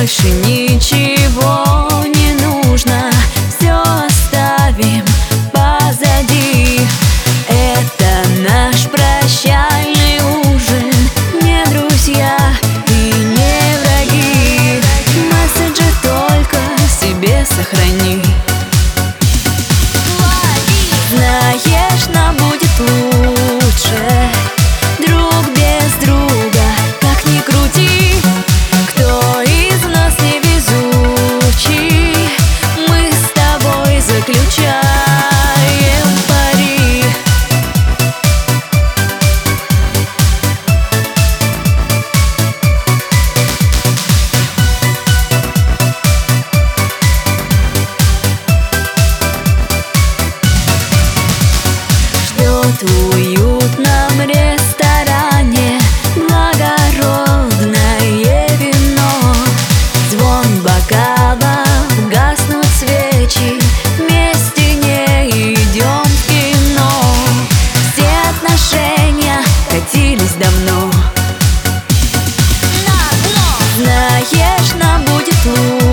больше ничего не нужно, все оставим позади. Это наш прощальный ужин, не друзья и не враги. Месседжи только себе сохрани. Знаешь, нам будет лучше друг без друга, как ни крути. Кто из нас не везучий, мы с тобой заключаем пари. Ждет в уютном ресторане благородное вино. Звон бокалов, гаснут свечи, вместе не идем в кино. Все отношения катились давно. Знаешь, нам будет лучше